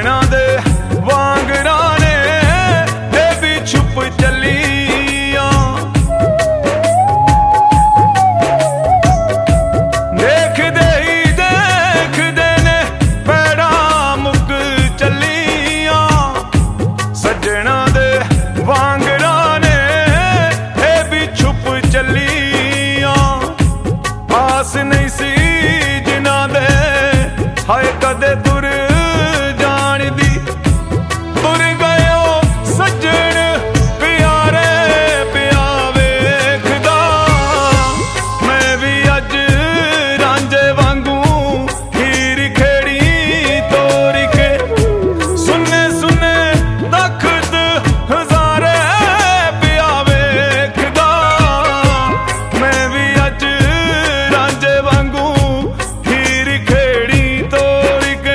सजना दे वांगरा ने ते भी छुप चलिया। देखदे ही देखदे ने पैड़ा मुक चलिया। सजना दे वांगरा ने ते भी छुप चलिया। आस नहीं सी जिना दे हाय कदे तुर जान दी। तुर गयो सज्जन प्यारे पिया वेखदा। मैं भी अज रांझे वांगू हीर खेड़ी तोड़ के। सुने सुने तख्त हजारे पिया वेखदा। मैं भी अज रांझे वांगू हीर खेड़ी तोड़ के।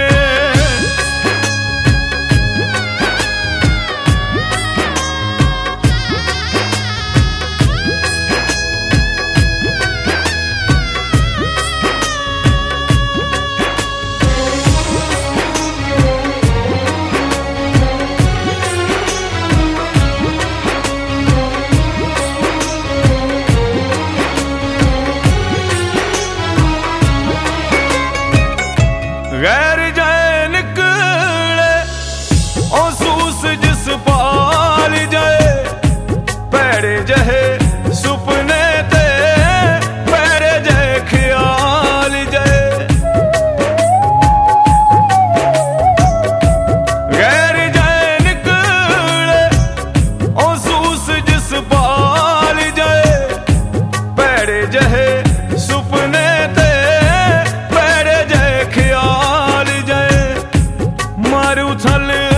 गैर जाए निकले ओ सूस जिस पाल जाए। पैड़े जहे सुपने ते पैड़े जहे ख्याल जाए। गैर जाए निकले ओ सूस जिस पाल जाए। पैड़े जहे सुपने ते पैड़े जहे ख्याल जाए। मारू थल